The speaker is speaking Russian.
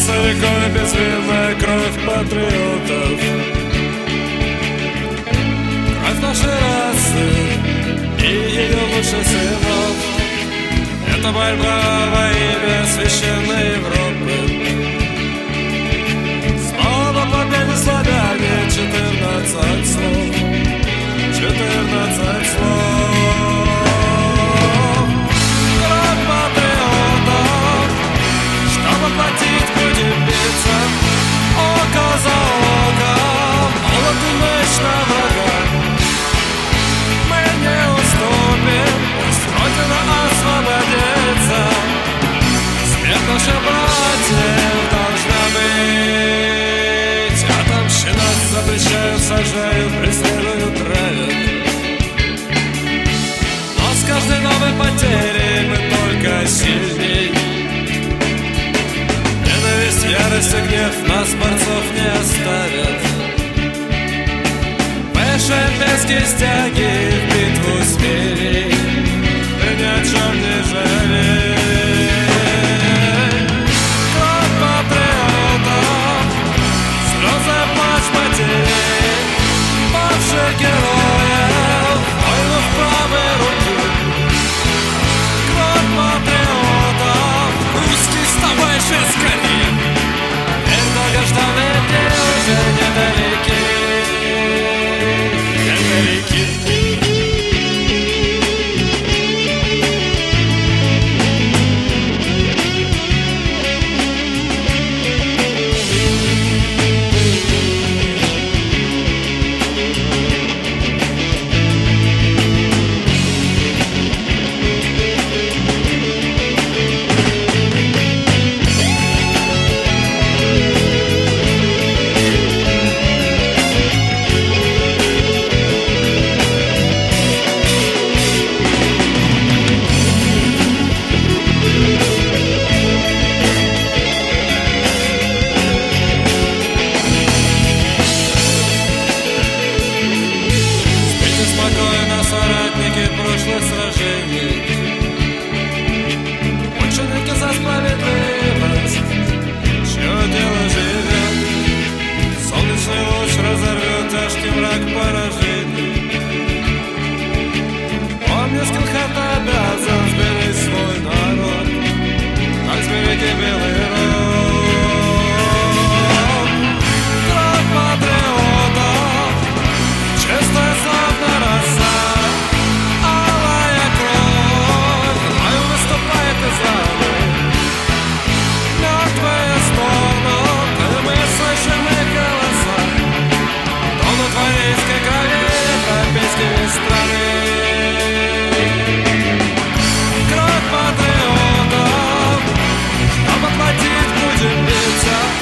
Льется рекой безвинная кровь патриотов, кровь нашей расы и ее лучших сынов. Это борьба во имя священной Европы. Снова победы славяне, 14 слов, 14 слов. Кровь патриотов, чтобы платить, будем биться око за око, молот и меч на врага. Мы не уступим, пусть Родина освободится. Смерть наших братьев должна быть отомщена. Запрещают, сажают, преследуют, травят. Но с каждой новой потерей мы только сильней. Ненависть, ярость и гнев нас, борцов, не оставят. Вешаем пески, стяги в битву смелей. Ты ни о чем не жалей. Кровь патриотов, слезы, плач потерей павших героев, воинов правой руки. Кровь патриотов, русский, вставай же скорее. Ведь долгожданные дни уже недалеки. Соратники прошлых сражений, мученики за справедливость, чье дело живет. Солнечный луч разорвет тяжкий мрак поражений. Помни, с кем хата обязан сберечь свой народ, так сбереги белый род. Кровь патриотов, честная славная раса. Мертвые стонут, и мы слышим их голоса. Тонут в арийской крови европейские страны. Кровь патриотов, чтобы платить, будем биться